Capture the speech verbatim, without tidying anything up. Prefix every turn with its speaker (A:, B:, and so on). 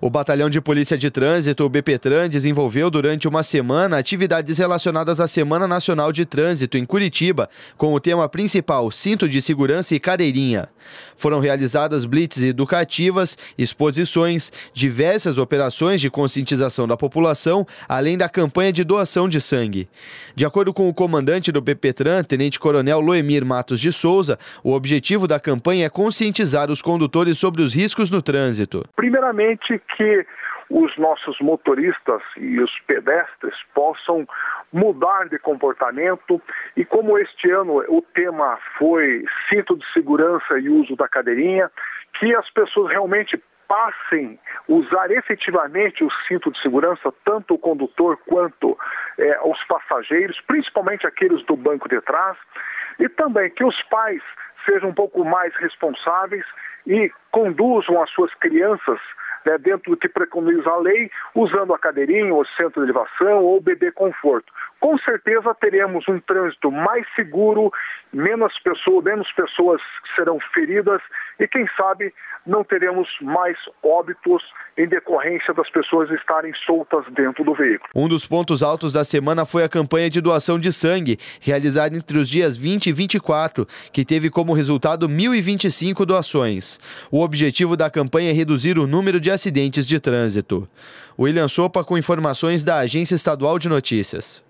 A: O Batalhão de Polícia de Trânsito, o BPTran, desenvolveu durante uma semana atividades relacionadas à Semana Nacional de Trânsito em Curitiba, com o tema principal Cinto de Segurança e Cadeirinha. Foram realizadas blitz educativas, exposições, diversas operações de conscientização da população, além da campanha de doação de sangue. De acordo com o comandante do BPTran, Tenente-Coronel Loemir Matos de Souza, o objetivo da campanha é conscientizar os condutores sobre os riscos no trânsito.
B: Primeiramente, que os nossos motoristas e os pedestres possam mudar de comportamento, e como este ano o tema foi cinto de segurança e uso da cadeirinha, que as pessoas realmente passem a usar efetivamente o cinto de segurança, tanto o condutor quanto é, os passageiros, principalmente aqueles do banco de trás, e também que os pais sejam um pouco mais responsáveis e conduzam as suas crianças, né, dentro do que preconiza a lei, usando a cadeirinha, o centro de elevação ou o bebê conforto. Com certeza teremos um trânsito mais seguro, menos pessoas, menos pessoas serão feridas e, quem sabe, não teremos mais óbitos em decorrência das pessoas estarem soltas dentro do veículo.
A: Um dos pontos altos da semana foi a campanha de doação de sangue, realizada entre os dias vinte e vinte e quatro, que teve como resultado mil e vinte e cinco doações. O objetivo da campanha é reduzir o número de acidentes de trânsito. William Sopa com informações da Agência Estadual de Notícias.